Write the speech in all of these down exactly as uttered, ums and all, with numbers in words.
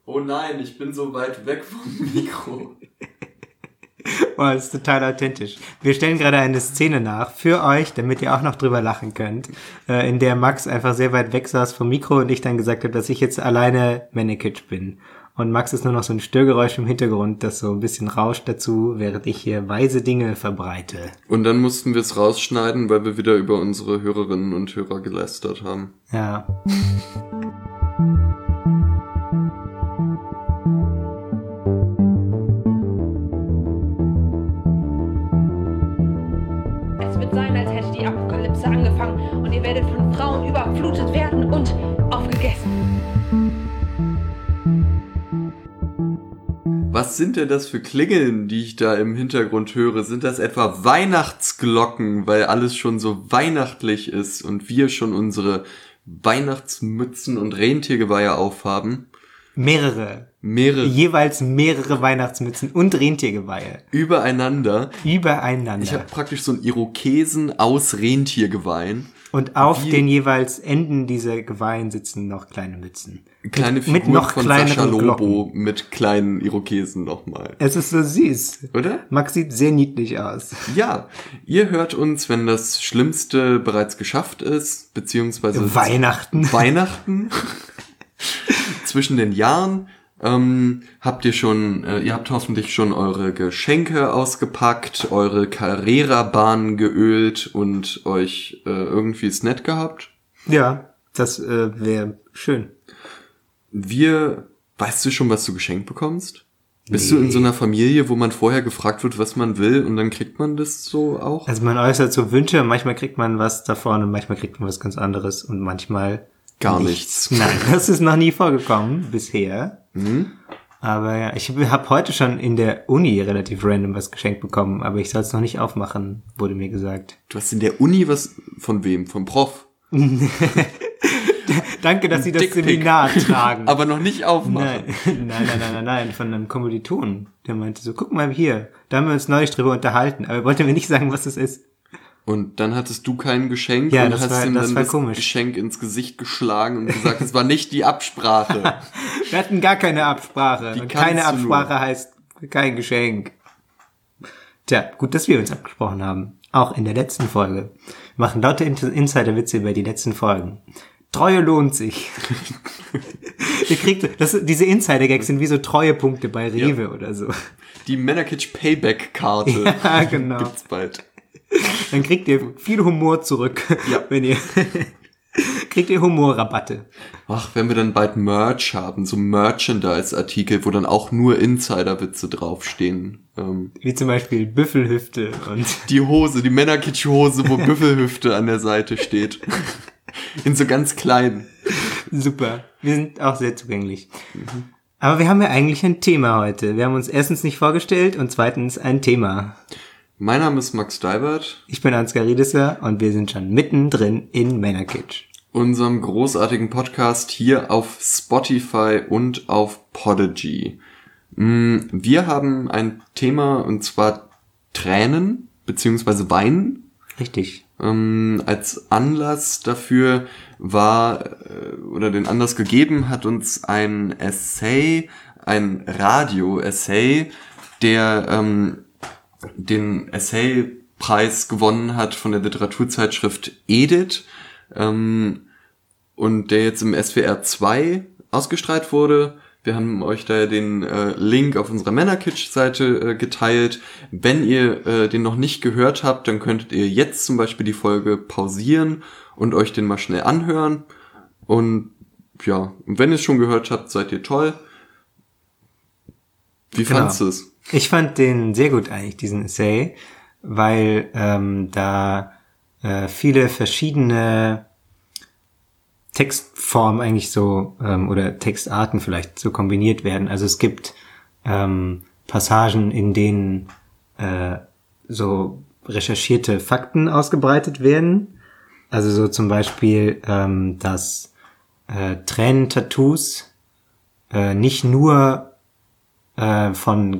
Oh nein, ich bin so weit weg vom Mikro. Oh, das ist total authentisch. Wir stellen gerade eine Szene nach für euch, damit ihr auch noch drüber lachen könnt, äh, in der Max einfach sehr weit weg saß vom Mikro und ich dann gesagt habe, dass ich jetzt alleine Mannequin bin. Und Max ist nur noch so ein Störgeräusch im Hintergrund, das so ein bisschen rauscht dazu, während ich hier weise Dinge verbreite. Und dann mussten wir es rausschneiden, weil wir wieder über unsere Hörerinnen und Hörer gelästert haben. Ja. Es wird sein, als hätte die Apokalypse angefangen und ihr werdet von Frauen überflutet werden und aufgegessen. Was sind denn das für Klingeln, die ich da im Hintergrund höre? Sind das etwa Weihnachtsglocken, weil alles schon so weihnachtlich ist und wir schon unsere Weihnachtsmützen und Rentiergeweihe aufhaben? Mehrere. Mehrere. Jeweils mehrere Weihnachtsmützen und Rentiergeweihe. Übereinander. Übereinander. Ich habe praktisch so einen Irokesen aus Rentiergeweihen. Und auf Wie den jeweils Enden dieser Geweihen sitzen noch kleine Mützen. Kleine mit, Figuren mit noch von kleineren Sascha Lobo Glocken. mit kleinen Irokesen nochmal. Es ist so süß. Oder? Max sieht sehr niedlich aus. Ja, ihr hört uns, wenn das Schlimmste bereits geschafft ist, beziehungsweise Weihnachten. Weihnachten zwischen den Jahren. Ähm, habt ihr schon, äh, ihr habt hoffentlich schon eure Geschenke ausgepackt, eure Carrera-Bahn geölt und euch äh, irgendwie es nett gehabt? Ja, das äh, wäre schön. Wir, weißt du schon, was du geschenkt bekommst? Bist Nee. du in so einer Familie, wo man vorher gefragt wird, was man will und dann kriegt man das so auch? Also man äußert so Wünsche, manchmal kriegt man was davon und manchmal kriegt man was ganz anderes und manchmal Gar nichts. Nein, das ist noch nie vorgekommen bisher. Mhm. Aber ja, ich habe heute schon in der Uni relativ random was geschenkt bekommen, aber ich soll es noch nicht aufmachen, wurde mir gesagt. Du hast in der Uni was, von wem? Vom Prof? Danke, dass Sie das Dickpick. Seminar tragen. Aber noch nicht aufmachen. Nein, nein, nein, nein, nein, nein, von einem Kommilitonen. Der meinte so, guck mal hier, da haben wir uns neulich drüber unterhalten, aber er wollte mir nicht sagen, was es ist. Und dann hattest du kein Geschenk Ja, und das hast war- ihm das dann war das komisch. Geschenk ins Gesicht geschlagen und gesagt, es war nicht die Absprache. Wir hatten gar keine Absprache. Die Und kannst keine du Absprache nur. heißt kein Geschenk. Tja, gut, dass wir uns abgesprochen haben. Auch in der letzten Folge. Wir machen lauter In- Insider-Witze über die letzten Folgen. Treue lohnt sich. Ihr kriegt, das, diese Insider-Gags sind wie so Treuepunkte bei Rewe Ja. oder so. Die Männerkitsch Payback-Karte Ja, genau. gibt's bald. Dann kriegt ihr viel Humor zurück, Ja. wenn ihr, kriegt ihr Humorrabatte. Ach, wenn wir dann bald Merch haben, so Merchandise-Artikel, wo dann auch nur Insider-Witze draufstehen. Ähm, Wie zum Beispiel Büffelhüfte und die Hose, die Männerkitsch-Hose, wo Büffelhüfte an der Seite steht. In so ganz klein. super. Wir sind auch sehr zugänglich. Aber wir haben ja eigentlich ein Thema heute. Wir haben uns erstens nicht vorgestellt und zweitens ein Thema. Mein Name ist Max Deibert, Ich bin Ansgar Riedesser und wir sind schon mittendrin in Männerkitsch. unserem großartigen Podcast hier auf Spotify und auf Podigy. Mm, Wir haben ein Thema und zwar Tränen beziehungsweise Weinen. Richtig. Ähm, als Anlass dafür war, äh, oder den Anlass gegeben hat uns ein Essay, ein Radio-Essay, der ähm, den Essay-Preis gewonnen hat von der Literaturzeitschrift Edith ähm, und der jetzt im S W R zwei ausgestrahlt wurde. Wir haben euch da den äh, Link auf unserer Männerkitsch-Seite äh, geteilt. Wenn ihr äh, den noch nicht gehört habt, dann könntet ihr jetzt zum Beispiel die Folge pausieren und euch den mal schnell anhören. Und ja, und wenn ihr es schon gehört habt, seid ihr toll. Wie Genau. fandst du es? Ich fand den sehr gut eigentlich, diesen Essay, weil ähm, da äh, viele verschiedene Textformen eigentlich so, ähm, oder Textarten vielleicht so kombiniert werden. Also es gibt ähm, Passagen, in denen äh, so recherchierte Fakten ausgebreitet werden. Also so zum Beispiel, ähm, dass äh, Tränentattoos äh, nicht nur äh, von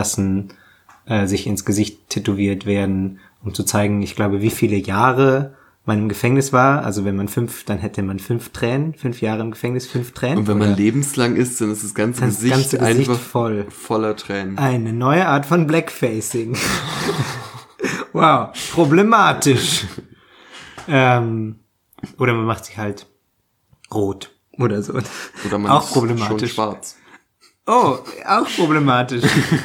Gefängnisinsassen äh, sich ins Gesicht tätowiert werden, um zu zeigen, ich glaube, wie viele Jahre man im Gefängnis war. Also wenn man fünf, dann hätte man fünf Tränen, fünf Jahre im Gefängnis, fünf Tränen. Und wenn man lebenslang ist, dann ist das ganze das Gesicht, ganze Gesicht einfach voll. voller Tränen. Eine neue Art von Blackfacing. Wow, problematisch. ähm, oder man macht sich halt rot oder so. Oder man auch ist problematisch. schon schwarz. Oh, auch problematisch.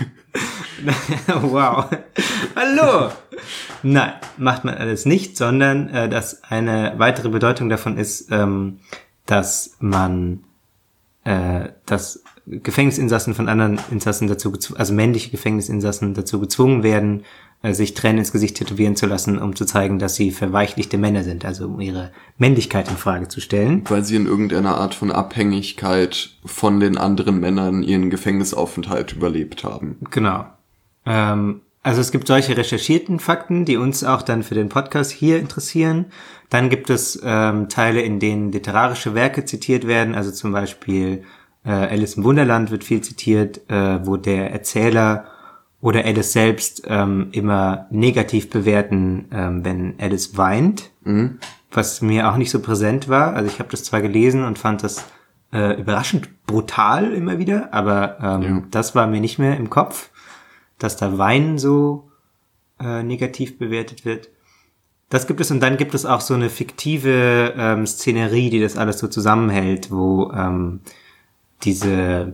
Wow. Hallo. Nein, macht man alles nicht, sondern äh, dass eine weitere Bedeutung davon ist, ähm, dass man äh, dass Gefängnisinsassen von anderen Insassen dazu gezwungen, also männliche Gefängnisinsassen dazu gezwungen werden, äh, sich Tränen ins Gesicht tätowieren zu lassen, um zu zeigen, dass sie verweichlichte Männer sind, also um ihre Männlichkeit in Frage zu stellen. Weil sie in irgendeiner Art von Abhängigkeit von den anderen Männern ihren Gefängnisaufenthalt überlebt haben. Genau. Ähm, also es gibt solche recherchierten Fakten, die uns auch dann für den Podcast hier interessieren. Dann gibt es ähm, Teile, in denen literarische Werke zitiert werden, also zum Beispiel äh, Alice im Wunderland wird viel zitiert, äh, wo der Erzähler oder Alice selbst ähm, immer negativ bewerten, ähm, wenn Alice weint, mhm. was mir auch nicht so präsent war. Also ich habe das zwar gelesen und fand das äh, überraschend brutal immer wieder, aber ähm, ja. das war mir nicht mehr im Kopf, dass da Weinen so äh, negativ bewertet wird. Das gibt es, und dann gibt es auch so eine fiktive ähm, Szenerie, die das alles so zusammenhält, wo ähm, diese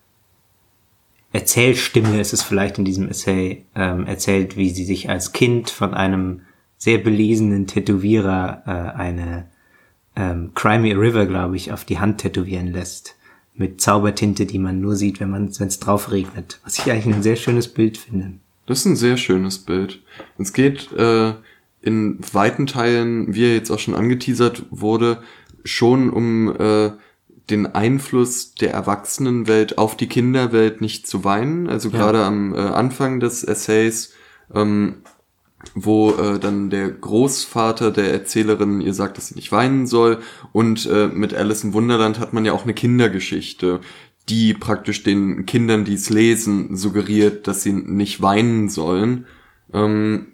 Erzählstimme, ist es vielleicht in diesem Essay, ähm, erzählt, wie sie sich als Kind von einem sehr belesenen Tätowierer äh, eine ähm, Cry Me a River, glaube ich, auf die Hand tätowieren lässt. Mit Zaubertinte, die man nur sieht, wenn man, wenn es drauf regnet. Was ich eigentlich ein sehr schönes Bild finde. Das ist ein sehr schönes Bild. Es geht äh, in weiten Teilen, wie er jetzt auch schon angeteasert wurde, schon um äh, den Einfluss der Erwachsenenwelt auf die Kinderwelt nicht zu weinen. Also ja. gerade am äh, Anfang des Essays, ähm, wo äh, dann der Großvater der Erzählerin ihr sagt, dass sie nicht weinen soll. Und äh, mit Alice im Wunderland hat man ja auch eine Kindergeschichte, die praktisch den Kindern, die es lesen, suggeriert, dass sie nicht weinen sollen. Ähm,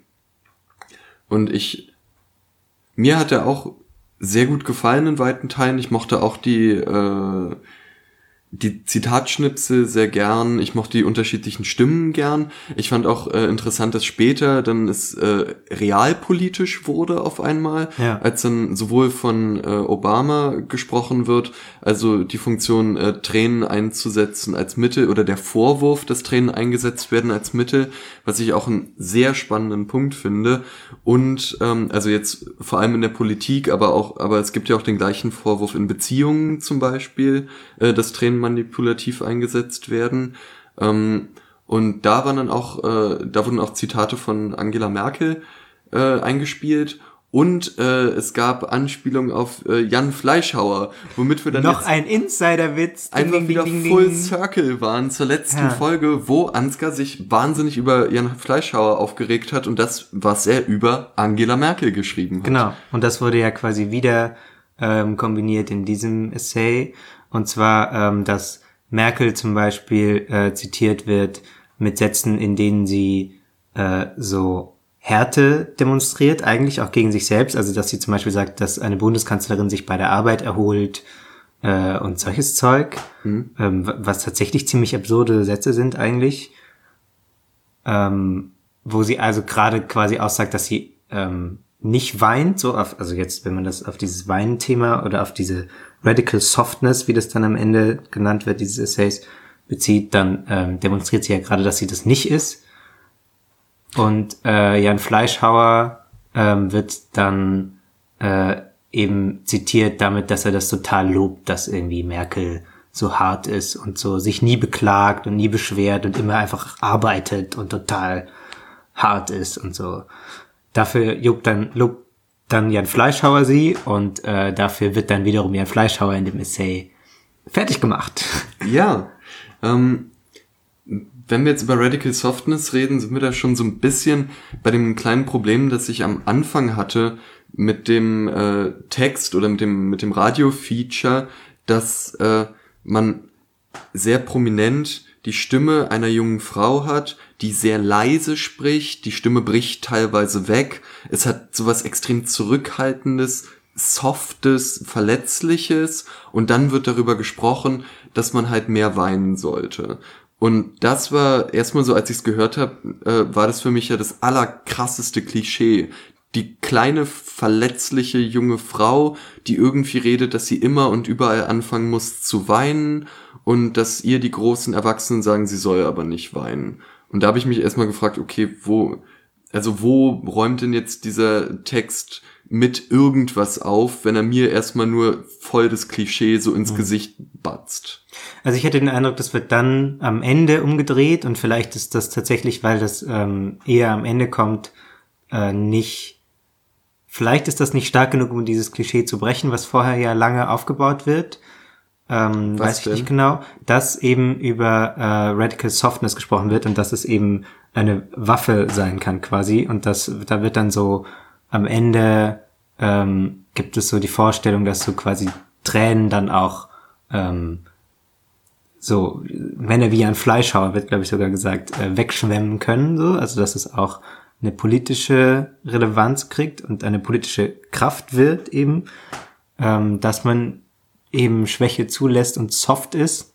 und ich, mir hat er auch sehr gut gefallen in weiten Teilen. Ich mochte auch die äh, die Zitatschnipsel sehr gern. Ich mochte die unterschiedlichen Stimmen gern. Ich fand auch äh, interessant, dass später dann es äh, realpolitisch wurde auf einmal, ja. als dann sowohl von äh, Obama gesprochen wird, also die Funktion äh, Tränen einzusetzen als Mittel oder der Vorwurf, dass Tränen eingesetzt werden als Mittel, was ich auch einen sehr spannenden Punkt finde. Und ähm, also jetzt vor allem in der Politik, aber auch, aber es gibt ja auch den gleichen Vorwurf in Beziehungen zum Beispiel, äh, dass Tränen manipulativ eingesetzt werden. Ähm, und da waren dann auch, äh, da wurden auch Zitate von Angela Merkel äh, eingespielt. Und äh, es gab Anspielungen auf äh, Jan Fleischhauer, womit wir dann noch jetzt ein Insiderwitz einfach ding, wieder ding, ding, Full Circle waren zur letzten ja. Folge, wo Ansgar sich wahnsinnig über Jan Fleischhauer aufgeregt hat und das, was er über Angela Merkel geschrieben hat. Genau, und das wurde ja quasi wieder ähm, kombiniert in diesem Essay. Und zwar, ähm, dass Merkel zum Beispiel äh, zitiert wird mit Sätzen, in denen sie äh, so Härte demonstriert, eigentlich auch gegen sich selbst. Also, dass sie zum Beispiel sagt, dass eine Bundeskanzlerin sich bei der Arbeit erholt äh, und solches Zeug, mhm. ähm, was tatsächlich ziemlich absurde Sätze sind eigentlich. Ähm, wo sie also gerade quasi aussagt, dass sie ähm, nicht weint, so auf, also jetzt, wenn man das auf dieses Weinen-Thema oder auf diese Radical Softness, wie das dann am Ende genannt wird, dieses Essays, bezieht, dann ähm, demonstriert sie ja gerade, dass sie das nicht ist. Und äh, Jan Fleischhauer ähm, wird dann äh, eben zitiert damit, dass er das total lobt, dass irgendwie Merkel so hart ist und so sich nie beklagt und nie beschwert und immer einfach arbeitet und total hart ist und so. Dafür lobt dann, lobt dann Jan Fleischhauer sie und äh, dafür wird dann wiederum Jan Fleischhauer in dem Essay fertig gemacht. Ja, ähm, wenn wir jetzt über Radical Softness reden, sind wir da schon so ein bisschen bei dem kleinen Problem, das ich am Anfang hatte mit dem äh, Text oder mit dem mit dem Radio-Feature, dass äh, man sehr prominent die Stimme einer jungen Frau hat, die sehr leise spricht, die Stimme bricht teilweise weg, es hat sowas extrem Zurückhaltendes, Softes, Verletzliches und dann wird darüber gesprochen, dass man halt mehr weinen sollte. Und das war erstmal so, als ich es gehört habe, äh, war das für mich ja das allerkrasseste Klischee. Die kleine, verletzliche junge Frau, die irgendwie redet, dass sie immer und überall anfangen muss zu weinen und dass ihr die großen Erwachsenen sagen, sie soll aber nicht weinen. Und da habe ich mich erstmal gefragt, okay, wo, also wo räumt denn jetzt dieser Text mit irgendwas auf, wenn er mir erstmal nur voll das Klischee so ins mhm. Gesicht batzt? Also ich hatte den Eindruck, das wird dann am Ende umgedreht und vielleicht ist das tatsächlich, weil das ähm, eher am Ende kommt, äh, nicht... Vielleicht ist das nicht stark genug, um dieses Klischee zu brechen, was vorher ja lange aufgebaut wird. Ähm, weiß ich denn? Nicht genau. Dass eben über äh, Radical Softness gesprochen wird und dass es eben eine Waffe sein kann quasi. Und das, da wird dann so am Ende ähm, gibt es so die Vorstellung, dass so quasi Tränen dann auch ähm, so Männer wie ein Fleischhauer, wird glaube ich sogar gesagt, äh, wegschwemmen können. So, also dass es auch eine politische Relevanz kriegt und eine politische Kraft wird eben, ähm, dass man eben Schwäche zulässt und soft ist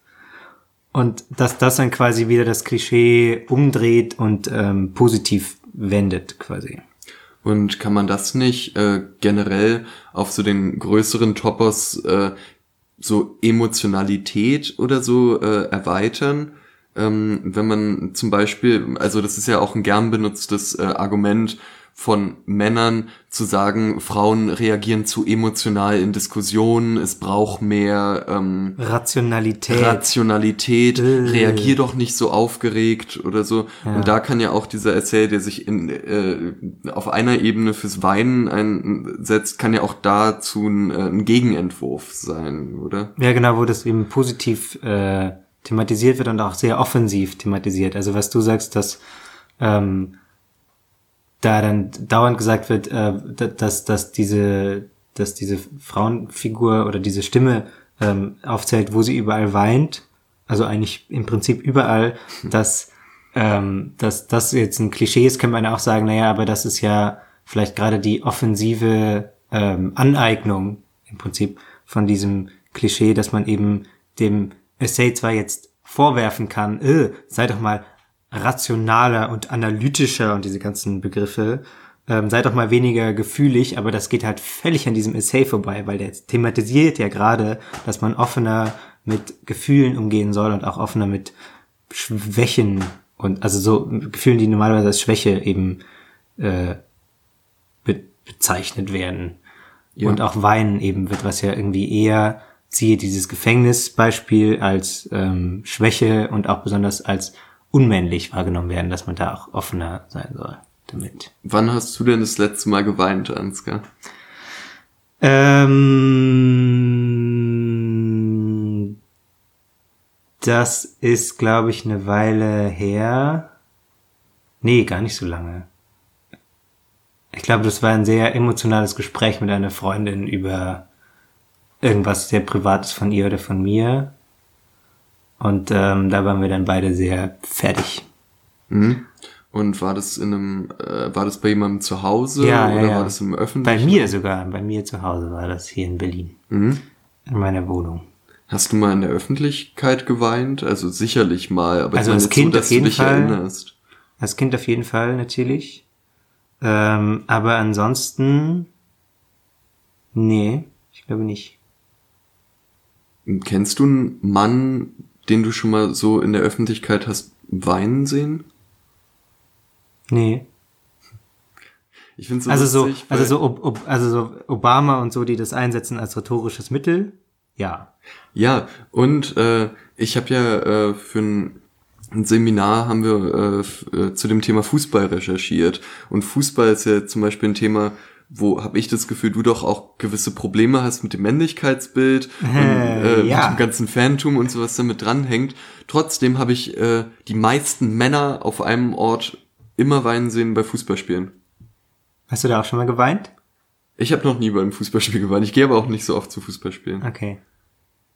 und dass das dann quasi wieder das Klischee umdreht und ähm, positiv wendet quasi. Und kann man das nicht äh, generell auf so den größeren Topos äh, so Emotionalität oder so äh, erweitern? Ähm, wenn man zum Beispiel, also das ist ja auch ein gern benutztes äh, Argument von Männern, zu sagen, Frauen reagieren zu emotional in Diskussionen, es braucht mehr ähm, Rationalität. Rationalität, äh. reagier doch nicht so aufgeregt oder so. Ja. Und da kann ja auch dieser Essay, der sich in äh, auf einer Ebene fürs Weinen einsetzt, kann ja auch dazu ein, äh, ein Gegenentwurf sein, oder? Ja, genau, wo das eben positiv äh, thematisiert wird und auch sehr offensiv thematisiert. Also was du sagst, dass ähm, da dann dauernd gesagt wird, äh, dass dass diese dass diese Frauenfigur oder diese Stimme ähm, aufzählt, wo sie überall weint, also eigentlich im Prinzip überall, dass ähm, dass das jetzt ein Klischee ist, kann man auch sagen, naja, aber das ist ja vielleicht gerade die offensive ähm, Aneignung im Prinzip von diesem Klischee, dass man eben dem Essay zwar jetzt vorwerfen kann, äh, sei doch mal rationaler und analytischer und diese ganzen Begriffe, ähm, sei doch mal weniger gefühlig, aber das geht halt völlig an diesem Essay vorbei, weil der thematisiert ja gerade, dass man offener mit Gefühlen umgehen soll und auch offener mit Schwächen und also so Gefühlen, die normalerweise als Schwäche eben äh, be- bezeichnet werden. Ja. Und auch Weinen eben wird, was ja irgendwie eher, siehe dieses Gefängnisbeispiel, als ähm, Schwäche und auch besonders als unmännlich wahrgenommen werden, dass man da auch offener sein soll damit. Wann hast du denn das letzte Mal geweint, Ansgar? Ähm, das ist, glaube ich, eine Weile her. Nee, gar nicht so lange. Ich glaube, das war ein sehr emotionales Gespräch mit einer Freundin über irgendwas sehr Privates von ihr oder von mir. Und ähm, da waren wir dann beide sehr fertig. Mhm. Und war das in einem, äh, war das bei jemandem zu Hause ja, oder ja, ja. war das im öffentlichen? Bei mir sogar, bei mir zu Hause war das hier in Berlin. Mhm. In meiner Wohnung. Hast du mal in der Öffentlichkeit geweint? Also sicherlich mal, aber also ich meine als Kind so, dass auf jeden du dich Fall, erinnerst. Als Kind auf jeden Fall natürlich. Ähm, aber ansonsten, nee, ich glaube nicht. Kennst du einen Mann, den du schon mal so in der Öffentlichkeit hast weinen sehen? Nee. Ich finde so also lustig, so, also so, ob, ob, also so Obama und so, die das einsetzen als rhetorisches Mittel, ja. Ja, und äh, ich habe ja äh, für ein, ein Seminar haben wir äh, f- äh, zu dem Thema Fußball recherchiert. Und Fußball ist ja zum Beispiel ein Thema, wo habe ich das Gefühl, du doch auch gewisse Probleme hast mit dem Männlichkeitsbild Äh, und äh, ja. mit dem ganzen Fantum und sowas damit dranhängt. Trotzdem habe ich äh, die meisten Männer auf einem Ort immer weinen sehen bei Fußballspielen. Hast du da auch schon mal geweint? Ich habe noch nie bei einem Fußballspiel geweint. Ich gehe aber auch nicht so oft zu Fußballspielen. Okay.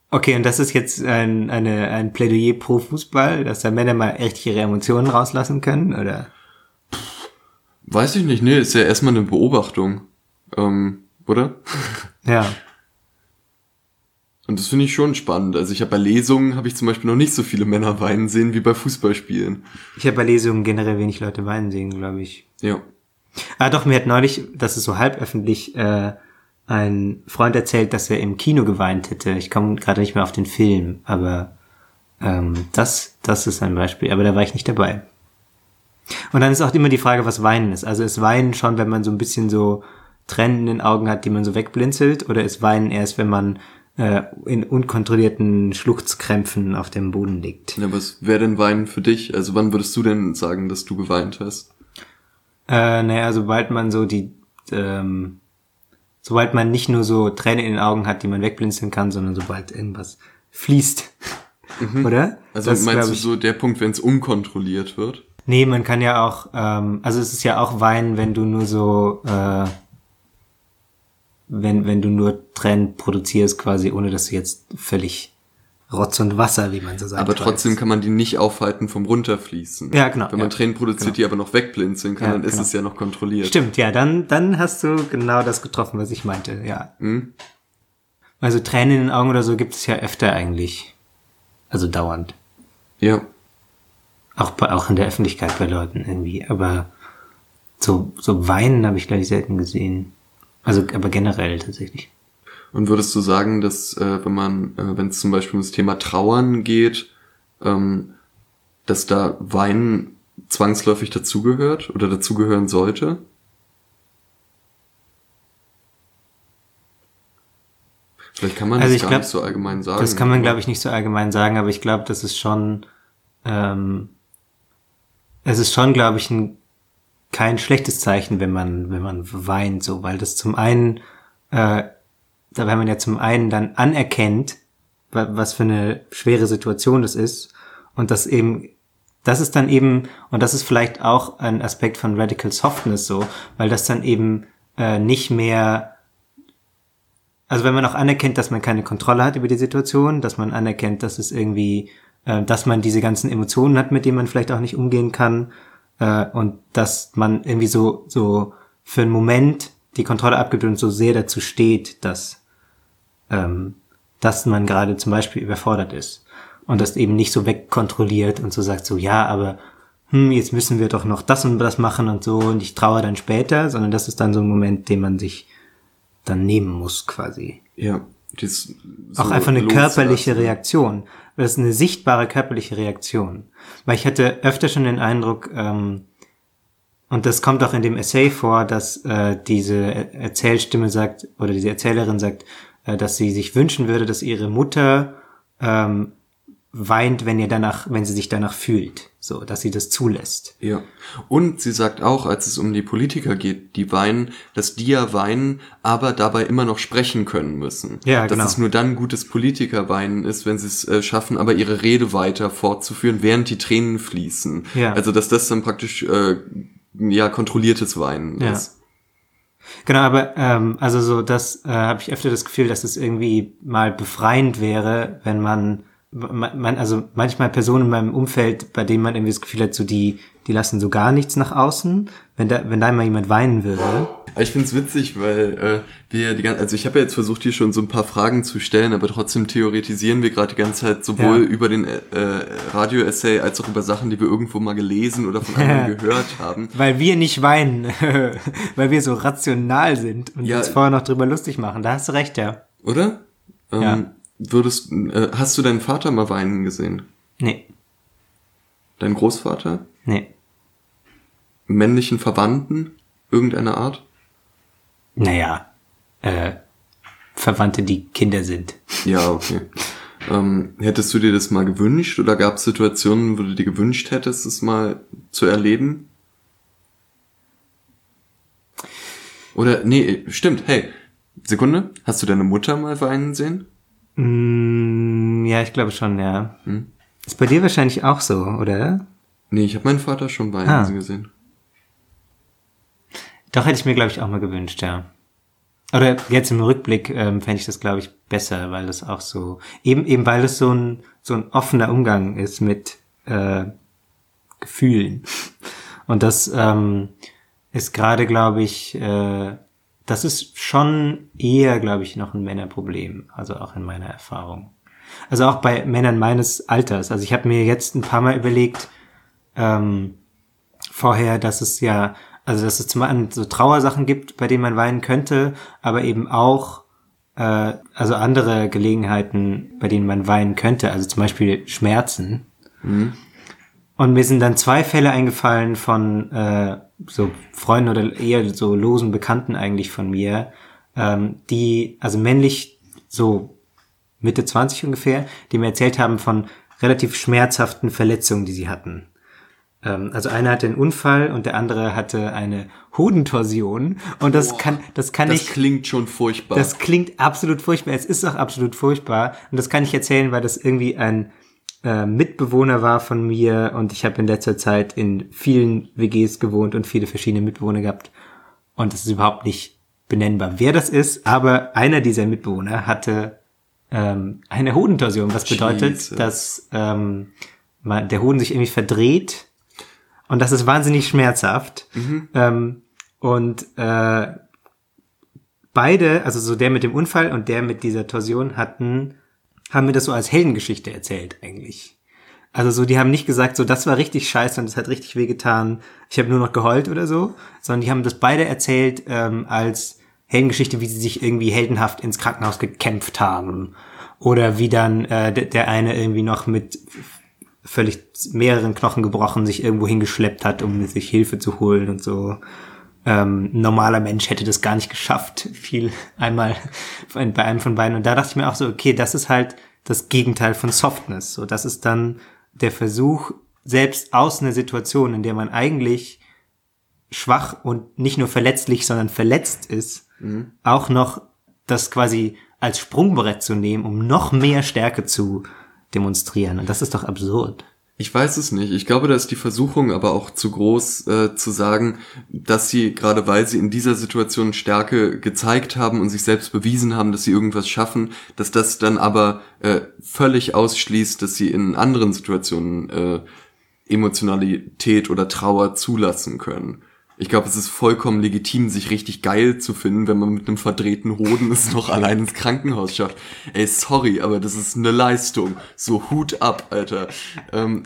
Okay, und das ist jetzt ein, eine, ein Plädoyer pro Fußball, dass da Männer mal echt ihre Emotionen rauslassen können, oder? Weiß ich nicht, ne, ist ja erstmal eine Beobachtung, ähm, oder? Ja. Und das finde ich schon spannend. Also ich habe bei Lesungen, habe ich zum Beispiel noch nicht so viele Männer weinen sehen wie bei Fußballspielen. Ich habe bei Lesungen generell wenig Leute weinen sehen, glaube ich. Ja. Ah, doch, mir hat neulich, das ist so halb öffentlich, äh, ein Freund erzählt, dass er im Kino geweint hätte. Ich komme gerade nicht mehr auf den Film, aber ähm, das, das ist ein Beispiel. Aber da war ich nicht dabei. Und dann ist auch immer die Frage, was Weinen ist. Also ist Weinen schon, wenn man so ein bisschen so Tränen in den Augen hat, die man so wegblinzelt, oder ist Weinen erst, wenn man äh, in unkontrollierten Schluchzkrämpfen auf dem Boden liegt? Ja, was wäre denn Weinen für dich? Also wann würdest du denn sagen, dass du geweint hast? Äh, naja, sobald man so die, ähm, sobald man nicht nur so Tränen in den Augen hat, die man wegblinzeln kann, sondern sobald irgendwas fließt. Mhm. Oder? Also das, meinst du ich, so der Punkt, wenn es unkontrolliert wird? Nee, man kann ja auch, ähm, also es ist ja auch Weinen, wenn du nur so, äh, wenn, wenn du nur Tränen produzierst quasi, ohne dass du jetzt völlig Rotz und Wasser, wie man so sagt. Aber trotzdem weißt. Kann man die nicht aufhalten vom Runterfließen. Ja, genau. Wenn man ja, Tränen produziert, genau. die aber noch wegblinzeln kann, ja, dann genau. ist es ja noch kontrolliert. Stimmt, ja, dann, dann hast du genau das getroffen, was ich meinte, ja. Hm? Also Tränen in den Augen oder so gibt es ja öfter eigentlich. Also dauernd. Ja. Auch bei, auch in der Öffentlichkeit bei Leuten irgendwie. Aber so, so weinen habe ich, glaube ich, selten gesehen. Also, aber generell tatsächlich. Und würdest du sagen, dass äh, wenn man, äh, wenn es zum Beispiel um das Thema Trauern geht, ähm, dass da Weinen zwangsläufig dazugehört oder dazugehören sollte? Vielleicht kann man also das gar glaub, nicht so allgemein sagen. Das kann man, glaube ich, nicht so allgemein sagen, aber ich glaube, das ist schon, ähm, es ist schon, glaube ich, ein, kein schlechtes Zeichen, wenn man, wenn man weint, so, weil das zum einen, äh, da weil man ja zum einen dann anerkennt, was für eine schwere Situation das ist, und das eben, das ist dann eben, und das ist vielleicht auch ein Aspekt von Radical Softness so, weil das dann eben äh, nicht mehr, also wenn man auch anerkennt, dass man keine Kontrolle hat über die Situation, dass man anerkennt, dass es irgendwie, äh, dass man diese ganzen Emotionen hat, mit denen man vielleicht auch nicht umgehen kann, äh, und dass man irgendwie so so für einen Moment die Kontrolle abgibt und so sehr dazu steht, dass ähm, dass man gerade zum Beispiel überfordert ist und das eben nicht so wegkontrolliert und so sagt so, ja, aber hm, jetzt müssen wir doch noch das und das machen und so und ich traue dann später, sondern das ist dann so ein Moment, den man sich dann nehmen muss quasi. Ja. Das so auch einfach eine körperliche Reaktion. Das ist eine sichtbare körperliche Reaktion. Weil ich hatte öfter schon den Eindruck, ähm, und das kommt auch in dem Essay vor, dass äh, diese Erzählstimme sagt, oder diese Erzählerin sagt, äh, dass sie sich wünschen würde, dass ihre Mutter ähm, weint, wenn ihr danach, wenn sie sich danach fühlt, so, dass sie das zulässt. Ja. Und sie sagt auch, als es um die Politiker geht, die weinen, dass die ja weinen, aber dabei immer noch sprechen können müssen. Ja, genau. Dass es nur dann gutes Politikerweinen ist, wenn sie es äh, schaffen, aber ihre Rede weiter fortzuführen, während die Tränen fließen. Ja. Also, dass das dann praktisch, äh, ja, kontrolliertes Weinen ja. ist. Genau, aber ähm, also so, das äh, habe ich öfter das Gefühl, dass es irgendwie mal befreiend wäre, wenn man man, also manchmal Personen in meinem Umfeld, bei denen man irgendwie das Gefühl hat, so die, die lassen so gar nichts nach außen, wenn da, wenn da mal jemand weinen würde. Ich find's witzig, weil äh, wir die ganze, also ich habe ja jetzt versucht, hier schon so ein paar Fragen zu stellen, aber trotzdem theoretisieren wir gerade die ganze Zeit sowohl ja. über den äh, Radio-Essay als auch über Sachen, die wir irgendwo mal gelesen oder von anderen gehört haben. Weil wir nicht weinen, weil wir so rational sind und ja. uns vorher noch drüber lustig machen. Da hast du recht, ja. Oder? Ähm, ja. Würdest, äh, hast du deinen Vater mal weinen gesehen? Nee. Deinen Großvater? Nee. Männlichen Verwandten? Irgendeiner Art? Naja, äh, Verwandte, die Kinder sind. Ja, okay. ähm, hättest du dir das mal gewünscht oder gab es Situationen, wo du dir gewünscht hättest, es mal zu erleben? Oder, nee, stimmt, hey, Sekunde, hast du deine Mutter mal weinen sehen? Mm, ja, ich glaube schon, ja. Hm? Ist bei dir wahrscheinlich auch so, oder? Nee, ich habe meinen Vater schon weinen ah. gesehen. Doch, hätte ich mir, glaube ich, auch mal gewünscht, ja. Oder jetzt im Rückblick ähm, fände ich das, glaube ich, besser, weil das auch so, eben eben weil es so ein so ein offener Umgang ist mit äh, Gefühlen. Und das ähm, ist gerade, glaube ich, äh, das ist schon eher, glaube ich, noch ein Männerproblem, also auch in meiner Erfahrung. Also auch bei Männern meines Alters. Also ich habe mir jetzt ein paar Mal überlegt, ähm, vorher, dass es ja, also dass es zum einen so Trauersachen gibt, bei denen man weinen könnte, aber eben auch äh, also andere Gelegenheiten, bei denen man weinen könnte, also zum Beispiel Schmerzen. Mhm. Und mir sind dann zwei Fälle eingefallen von äh, so Freunden oder eher so losen Bekannten eigentlich von mir, ähm, die, also männlich so Mitte zwanzig ungefähr, die mir erzählt haben von relativ schmerzhaften Verletzungen, die sie hatten. Ähm, also einer hatte einen Unfall und der andere hatte eine Hodentorsion und das Boah, kann, das kann das ich... Das klingt schon furchtbar. Das klingt absolut furchtbar, es ist auch absolut furchtbar und das kann ich erzählen, weil das irgendwie ein äh, Mitbewohner war von mir und ich habe in letzter Zeit in vielen W Gs gewohnt und viele verschiedene Mitbewohner gehabt und es ist überhaupt nicht benennbar, wer das ist, aber einer dieser Mitbewohner hatte ähm, eine Hodentorsion, was bedeutet, Jesus. dass ähm, man, der Hoden sich irgendwie verdreht und das ist wahnsinnig schmerzhaft. Mhm. Ähm, und äh, beide, also so der mit dem Unfall und der mit dieser Torsion hatten, haben mir das so als Heldengeschichte erzählt eigentlich. Also so, die haben nicht gesagt, so das war richtig scheiße und das hat richtig wehgetan, ich habe nur noch geheult oder so, sondern die haben das beide erzählt ähm, als Heldengeschichte, wie sie sich irgendwie heldenhaft ins Krankenhaus gekämpft haben. Oder wie dann äh, der, der eine irgendwie noch mit völlig mehreren Knochen gebrochen sich irgendwo hingeschleppt hat, um sich Hilfe zu holen und so. Ähm, ein normaler Mensch hätte das gar nicht geschafft, viel einmal bei einem von beiden. Und da dachte ich mir auch so, okay, das ist halt das Gegenteil von Softness. So, das ist dann der Versuch, selbst aus einer Situation, in der man eigentlich schwach und nicht nur verletzlich, sondern verletzt ist, mhm. auch noch das quasi als Sprungbrett zu nehmen, um noch mehr Stärke zu demonstrieren. Und das ist doch absurd. Ich weiß es nicht. Ich glaube, da ist die Versuchung aber auch zu groß, äh, zu sagen, dass sie, gerade weil sie in dieser Situation Stärke gezeigt haben und sich selbst bewiesen haben, dass sie irgendwas schaffen, dass das dann aber äh, völlig ausschließt, dass sie in anderen Situationen äh, Emotionalität oder Trauer zulassen können. Ich glaube, es ist vollkommen legitim, sich richtig geil zu finden, wenn man mit einem verdrehten Hoden es noch allein ins Krankenhaus schafft. Ey, sorry, aber das ist eine Leistung. So Hut ab, Alter. Ähm,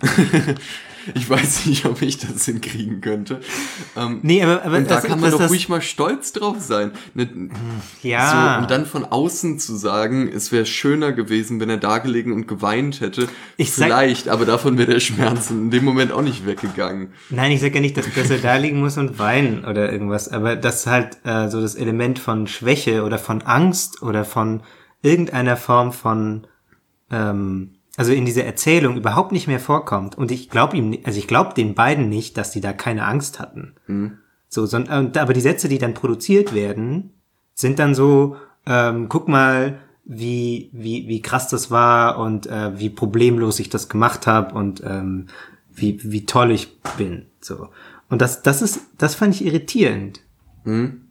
ich weiß nicht, ob ich das hinkriegen könnte. Ähm, nee, aber, aber und da das, kann man das, doch das, ruhig mal stolz drauf sein. Ne, ja. So, und dann von außen zu sagen, es wäre schöner gewesen, wenn er da gelegen und geweint hätte. Ich Vielleicht, sag, aber davon wäre der Schmerz in dem Moment auch nicht weggegangen. Nein, ich sage ja nicht, dass, dass er da liegen muss und weinen oder irgendwas, aber das halt äh, so das Element von Schwäche oder von Angst oder von irgendeiner Form von ähm, also in dieser Erzählung überhaupt nicht mehr vorkommt. Und ich glaube ihm, also ich glaube den beiden nicht, dass die da keine Angst hatten. Mhm. So, sondern, aber die Sätze, die dann produziert werden, sind dann so, ähm, guck mal, wie, wie, wie krass das war und äh, wie problemlos ich das gemacht habe und ähm, wie, wie toll ich bin. So. Und das, das ist, das fand ich irritierend. Mhm.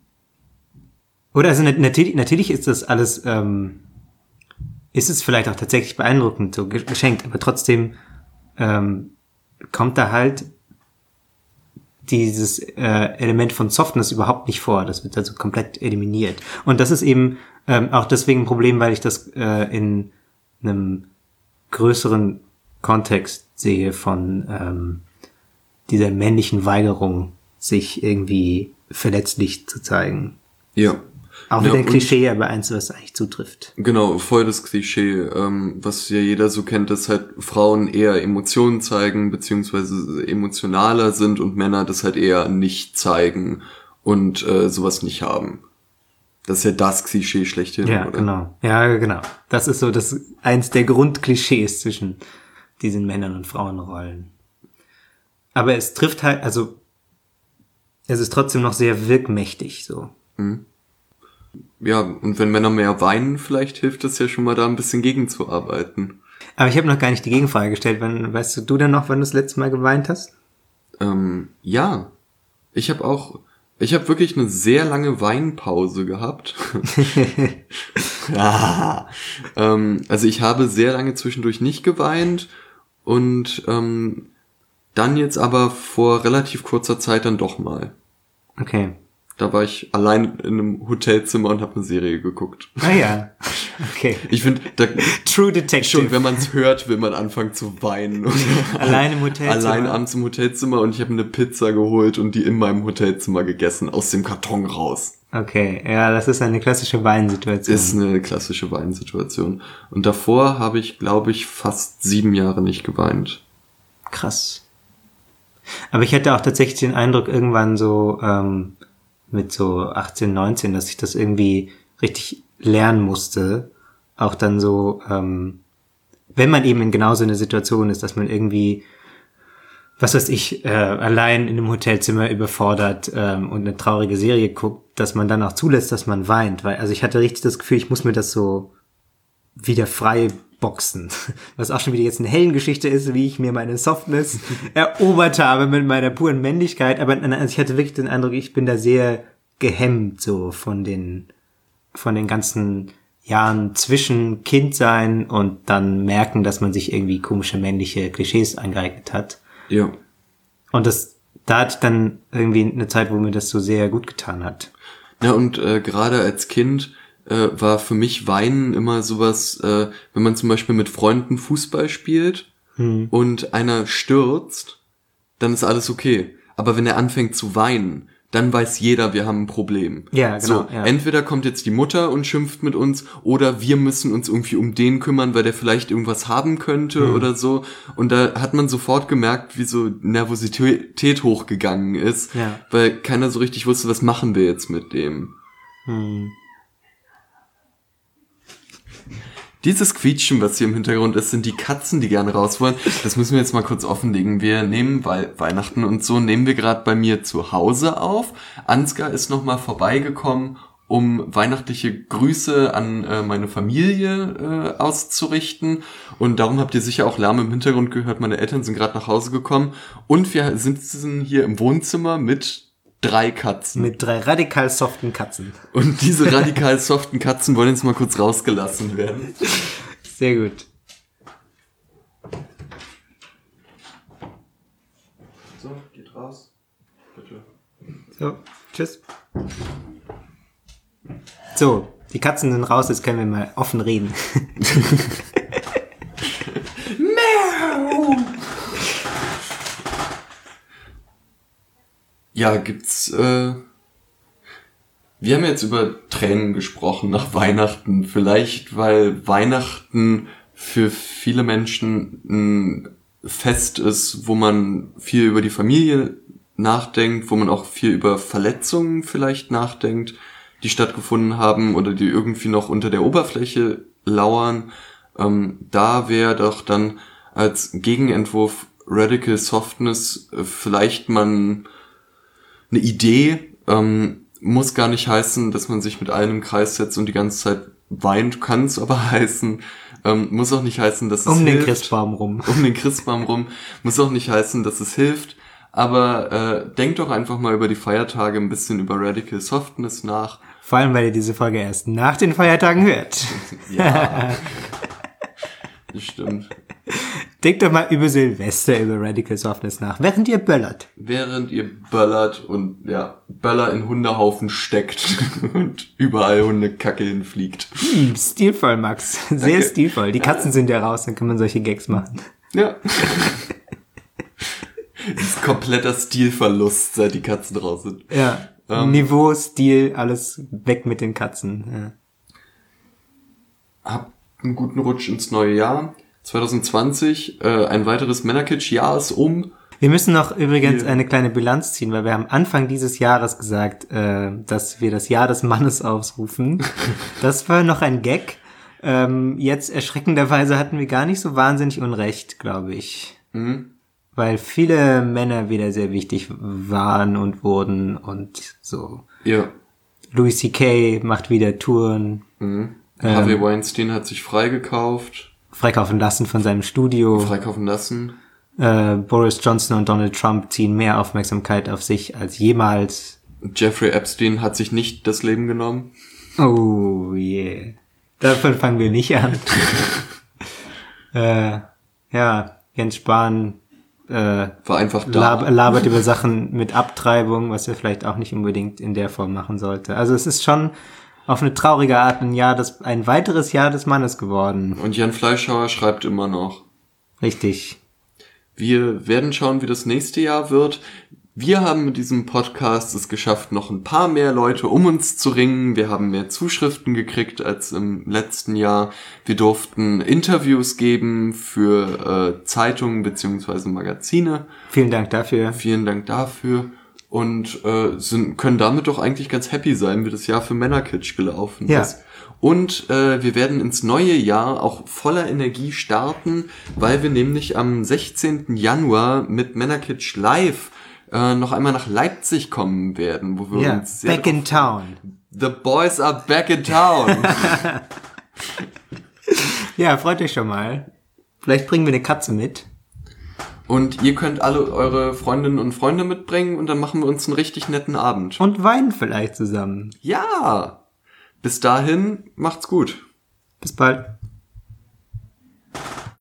Oder also natürlich, natürlich ist das alles, ähm, ist es vielleicht auch tatsächlich beeindruckend, so geschenkt, aber trotzdem ähm, kommt da halt dieses äh, Element von Softness überhaupt nicht vor. Das wird also komplett eliminiert. Und das ist eben ähm, auch deswegen ein Problem, weil ich das äh, in einem größeren Kontext sehe von ähm, dieser männlichen Weigerung, sich irgendwie verletzlich zu zeigen. Ja. Auch wieder ja, ein Klischee, aber eins, was eigentlich zutrifft. Genau, voll das Klischee, ähm, was ja jeder so kennt, dass halt Frauen eher Emotionen zeigen, beziehungsweise emotionaler sind und Männer das halt eher nicht zeigen und äh, sowas nicht haben. Das ist ja das Klischee schlechthin, ja, oder? Genau. Ja, genau. Das ist so das eins der Grundklischees zwischen diesen Männern- und Frauenrollen. Aber es trifft halt, also es ist trotzdem noch sehr wirkmächtig, so. Mhm. Ja, und wenn Männer mehr weinen, vielleicht hilft es ja schon mal da ein bisschen gegenzuarbeiten. Aber ich habe noch gar nicht die Gegenfrage gestellt. Wann, weißt du, du denn noch, wann du das letzte Mal geweint hast? Ähm, ja. Ich habe auch Ich habe wirklich eine sehr lange Weinpause gehabt. ah, ähm, also ich habe sehr lange zwischendurch nicht geweint und ähm, dann jetzt aber vor relativ kurzer Zeit dann doch mal. Okay. Da war ich allein in einem Hotelzimmer und habe eine Serie geguckt. Ah ja, okay. Ich finde, True Detective. Schon, wenn man es hört, will man anfangen zu weinen. Allein im Hotelzimmer. Allein abends im Hotelzimmer und ich habe eine Pizza geholt und die in meinem Hotelzimmer gegessen, aus dem Karton raus. Okay, ja, das ist eine klassische Weinsituation. Ist eine klassische Weinsituation. Und davor habe ich, glaube ich, fast sieben Jahre nicht geweint. Krass. Aber ich hatte auch tatsächlich den Eindruck, irgendwann so ähm, mit so achtzehn, neunzehn, dass ich das irgendwie richtig lernen musste. Auch dann so, ähm, wenn man eben in genau so einer Situation ist, dass man irgendwie, was weiß ich, äh, allein in einem Hotelzimmer überfordert ähm, und eine traurige Serie guckt, dass man dann auch zulässt, dass man weint. Weil, also ich hatte richtig das Gefühl, ich muss mir das so wieder frei boxen. Was auch schon wieder jetzt eine Heldengeschichte ist, wie ich mir meine Softness erobert habe mit meiner puren Männlichkeit. Aber also ich hatte wirklich den Eindruck, ich bin da sehr gehemmt so von den von den ganzen Jahren zwischen Kindsein und dann merken, dass man sich irgendwie komische männliche Klischees angeeignet hat. Ja. Und das, da hatte ich dann irgendwie eine Zeit, wo mir das so sehr gut getan hat. Ja, und äh, gerade als Kind äh, war für mich Weinen immer sowas, äh, wenn man zum Beispiel mit Freunden Fußball spielt hm. und einer stürzt, dann ist alles okay. Aber wenn er anfängt zu weinen, dann weiß jeder, wir haben ein Problem. Ja, genau. So, ja. Entweder kommt jetzt die Mutter und schimpft mit uns oder wir müssen uns irgendwie um den kümmern, weil der vielleicht irgendwas haben könnte mhm. oder so. Und da hat man sofort gemerkt, wie so Nervosität hochgegangen ist, ja. weil keiner so richtig wusste, was machen wir jetzt mit dem. Mhm. Dieses Quietschen, was hier im Hintergrund ist, sind die Katzen, die gerne raus wollen. Das müssen wir jetzt mal kurz offenlegen. Wir nehmen, weil Weihnachten und so, nehmen wir gerade bei mir zu Hause auf. Ansgar ist nochmal vorbeigekommen, um weihnachtliche Grüße an äh, meine Familie äh, auszurichten. Und darum habt ihr sicher auch Lärm im Hintergrund gehört. Meine Eltern sind gerade nach Hause gekommen. Und wir sitzen hier im Wohnzimmer mit drei Katzen. Mit drei radikal soften Katzen. Und diese radikal soften Katzen wollen jetzt mal kurz rausgelassen werden. Sehr gut. So, geht raus. Bitte. So, tschüss. So, die Katzen sind raus, jetzt können wir mal offen reden. Ja, gibt's, äh, wir haben jetzt über Tränen gesprochen nach Weihnachten. Vielleicht, weil Weihnachten für viele Menschen ein Fest ist, wo man viel über die Familie nachdenkt, wo man auch viel über Verletzungen vielleicht nachdenkt, die stattgefunden haben oder die irgendwie noch unter der Oberfläche lauern. Ähm, da wäre doch dann als Gegenentwurf Radical Softness äh, vielleicht man eine Idee, ähm, muss gar nicht heißen, dass man sich mit allen im Kreis setzt und die ganze Zeit weint, kann es aber heißen, ähm, muss auch nicht heißen, dass es um hilft. Um den Christbaum rum. Um den Christbaum rum, muss auch nicht heißen, dass es hilft, aber äh, denkt doch einfach mal über die Feiertage ein bisschen über Radical Softness nach. Vor allem, weil ihr diese Folge erst nach den Feiertagen hört. Ja, das stimmt. Denkt doch mal über Silvester, über Radical Softness nach, während ihr böllert. Während ihr böllert und ja, Böller in Hundehaufen steckt und überall Hundekacke hinfliegt. Hm, stilvoll, Max. Sehr Danke. Stilvoll. Die Katzen sind ja raus, dann kann man solche Gags machen. Ja. Das ist kompletter Stilverlust, seit die Katzen raus sind. Ja. Ähm, Niveau, Stil, alles weg mit den Katzen. Ja. Habt einen guten Rutsch ins neue Jahr. zwanzig zwanzig, äh, ein weiteres Männerkitsch-Jahr ist um. Wir müssen noch übrigens Hier. eine kleine Bilanz ziehen, weil wir haben Anfang dieses Jahres gesagt, äh, dass wir das Jahr des Mannes ausrufen. Das war noch ein Gag. Ähm, jetzt erschreckenderweise hatten wir gar nicht so wahnsinnig Unrecht, glaube ich. Mhm. Weil viele Männer wieder sehr wichtig waren und wurden und so. Ja. Louis C K macht wieder Touren. Mhm. Ähm, Harvey Weinstein hat sich freigekauft. Freikaufen lassen von seinem Studio. Freikaufen lassen. Äh, Boris Johnson und Donald Trump ziehen mehr Aufmerksamkeit auf sich als jemals Jeffrey Epstein hat sich nicht das Leben genommen. Oh yeah. Davon fangen wir nicht an. äh, ja, Jens Spahn äh, war einfach da. Lab- labert über Sachen mit Abtreibung, was er vielleicht auch nicht unbedingt in der Form machen sollte. Also es ist schon auf eine traurige Art ein Jahr, des, ein weiteres Jahr des Mannes geworden. Und Jan Fleischhauer schreibt immer noch. Richtig. Wir werden schauen, wie das nächste Jahr wird. Wir haben mit diesem Podcast es geschafft, noch ein paar mehr Leute um uns zu ringen. Wir haben mehr Zuschriften gekriegt als im letzten Jahr. Wir durften Interviews geben für äh, Zeitungen beziehungsweise Magazine. Vielen Dank dafür. Vielen Dank dafür. Und äh, sind, können damit doch eigentlich ganz happy sein, wie das Jahr für Männerkitsch gelaufen ja. ist. Und äh, wir werden ins neue Jahr auch voller Energie starten, weil wir nämlich am sechzehnten Januar mit Männerkitsch live äh, noch einmal nach Leipzig kommen werden, wo wir ja, uns sehr back in town. The boys are back in town. Ja, freut euch schon mal. Vielleicht bringen wir eine Katze mit. Und ihr könnt alle eure Freundinnen und Freunde mitbringen und dann machen wir uns einen richtig netten Abend. Und weinen vielleicht zusammen. Ja! Bis dahin, macht's gut. Bis bald.